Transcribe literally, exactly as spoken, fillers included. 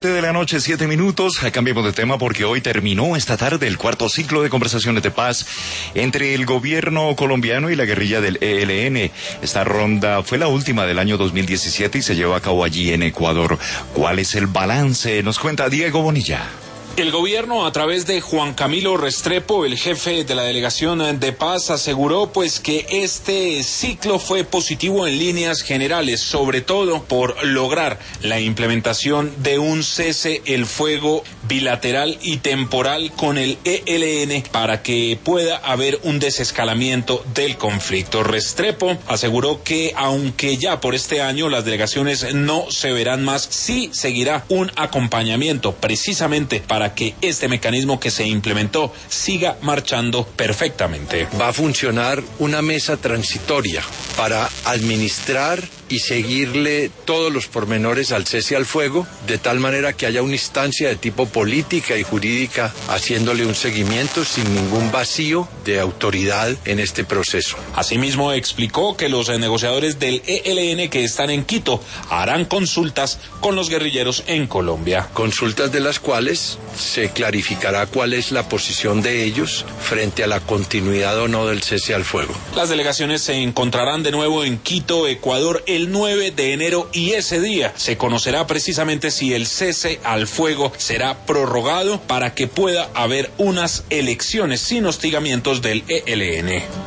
De la noche, siete minutos. Cambiemos de tema porque hoy terminó esta tarde el cuarto ciclo de conversaciones de paz entre el gobierno colombiano y la guerrilla del E L N. Esta ronda fue la última del año dos mil diecisiete y se llevó a cabo allí en Ecuador. ¿Cuál es el balance? Nos cuenta Diego Bonilla. El gobierno, a través de Juan Camilo Restrepo, el jefe de la Delegación de Paz, aseguró pues que este ciclo fue positivo en líneas generales, sobre todo por lograr la implementación de un cese el fuego bilateral y temporal con el E L N para que pueda haber un desescalamiento del conflicto. Restrepo aseguró que aunque ya por este año las delegaciones no se verán más, sí seguirá un acompañamiento precisamente para que este mecanismo que se implementó siga marchando perfectamente. Va a funcionar una mesa transitoria para administrar y seguirle todos los pormenores al cese al fuego, de tal manera que haya una instancia de tipo política y jurídica haciéndole un seguimiento sin ningún vacío de autoridad en este proceso. Asimismo, explicó que los negociadores del E L N que están en Quito harán consultas con los guerrilleros en Colombia. Consultas de las cuales se clarificará cuál es la posición de ellos frente a la continuidad o no del cese al fuego. Las delegaciones se encontrarán de nuevo en Quito, Ecuador, el nueve de enero, y ese día se conocerá precisamente si el cese al fuego será prorrogado para que pueda haber unas elecciones sin hostigamientos del E L N.